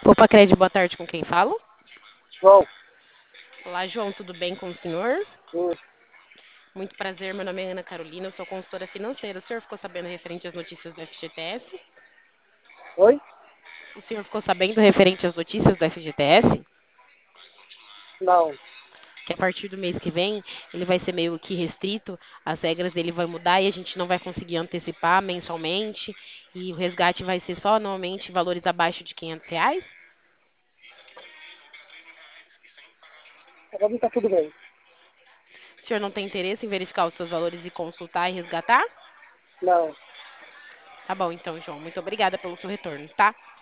Opa, Cred, boa tarde, com quem falo? João, Olá, João, tudo bem com o senhor? sim. Muito prazer, meu nome é Ana Carolina, eu sou consultora financeira. O senhor ficou sabendo referente às notícias do FGTS? Oi? O senhor ficou sabendo referente às notícias do FGTS? Não. Que a partir do mês que vem ele vai ser meio que restrito, as regras dele vão mudar e a gente não vai conseguir antecipar mensalmente e o resgate vai ser só normalmente valores abaixo de R$ 500? Pra mim tá tudo bem. O senhor não tem interesse em verificar os seus valores e consultar e resgatar? Não. Tá bom, então, João, muito obrigada pelo seu retorno, tá?